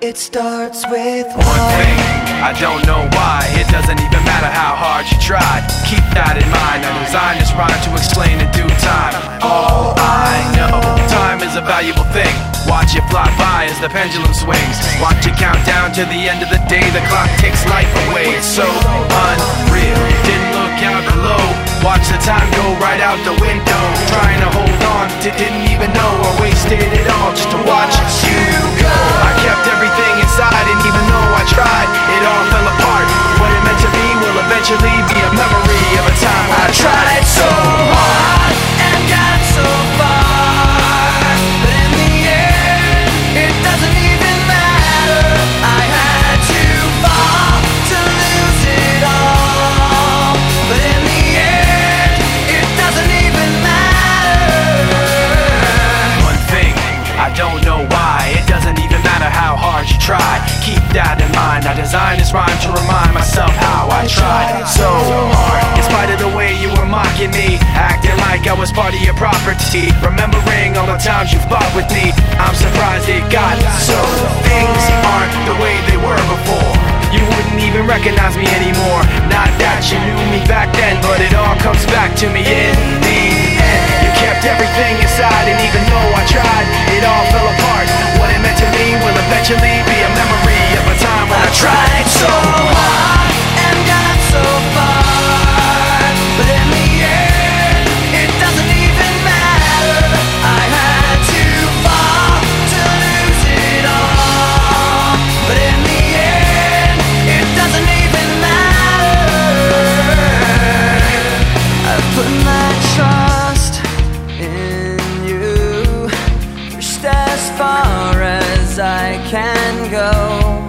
It starts with one thing, I don't know why. It doesn't even matter how hard you try. Keep that in mind. I designed this rhyme to explain in due time. All I know, time is a valuable thing. Watch it fly by as the pendulum swings. Watch it count down to the end of the day. The clock takes life away. It's so unreal. Didn't look out below. Watch the time go right out the window. Trying to hold on to didn't even know I wasted it all just to watch you go. I kept everything inside, and even though I tried, it all fell apart. What it meant to me will eventually be a memory of a time when I tried so hard and got so far, but in the end, it doesn't even matter. I had to fall to lose it all, but in the end, it doesn't even matter. One thing, I don't know why. It doesn't even matter how hard you try. Keep that in mind. I designed this rhyme to remind myself how I tried so hard. In spite of the way you were mocking me, acting like I was part of your property, remembering all the times you fought with me, I'm surprised it got so. Things aren't the way they were before. You wouldn't even recognize me anymore. Not that you knew me back then, but it all comes back to me in the end. You kept everything inside, and even though I tried, it all fell apart. What it meant to me will eventually be a memory of a time when I tried so hard and got so far, but in the end, it doesn't even matter. I had to fall to lose it all, but in the end, it doesn't even matter. I've put my trust in you, pushed as far as I can go.